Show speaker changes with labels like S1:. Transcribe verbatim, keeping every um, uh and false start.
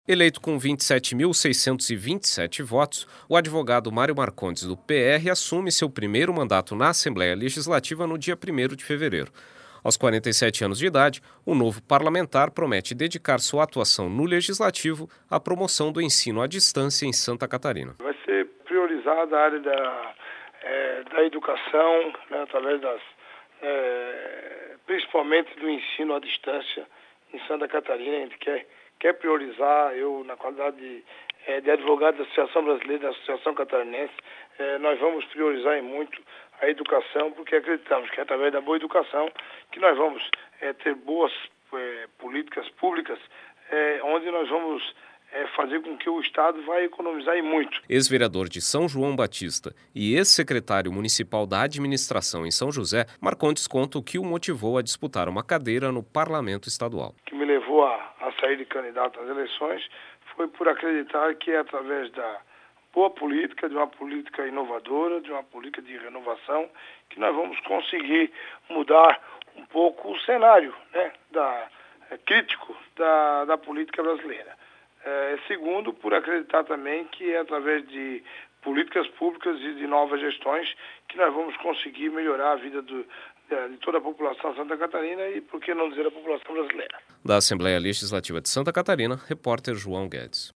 S1: Eleito com vinte e sete mil seiscentos e vinte e sete votos, o advogado Mário Marcondes, do P R, assume seu primeiro mandato na Assembleia Legislativa no dia primeiro de fevereiro. Aos quarenta e sete anos de idade, o novo parlamentar promete dedicar sua atuação no Legislativo à promoção do ensino à distância em Santa Catarina.
S2: Vai ser priorizada a área da, é, da educação, né, através das, é, principalmente do ensino à distância em Santa Catarina. A gente quer quer priorizar, eu na qualidade de, é, de advogado da Associação Brasileira, da Associação Catarinense, é, nós vamos priorizar em muito a educação, porque acreditamos que é através da boa educação que nós vamos é, ter boas é, políticas públicas, é, onde nós vamos é, fazer com que o Estado vai economizar em muito.
S1: Ex-vereador de São João Batista e ex-secretário municipal da administração em São José, Marcondes conta o que o motivou a disputar uma cadeira no Parlamento Estadual.
S2: O que me levou a, a sair de candidato às eleições foi por acreditar que é através da boa política, de uma política inovadora, de uma política de renovação, que nós vamos conseguir mudar um pouco o cenário, né, da, é, crítico da, da política brasileira. É, segundo, por acreditar também que é através de políticas públicas e de novas gestões que nós vamos conseguir melhorar a vida do, de toda a população de Santa Catarina e, por que não dizer, a população brasileira.
S1: Da Assembleia Legislativa de Santa Catarina, repórter João Guedes.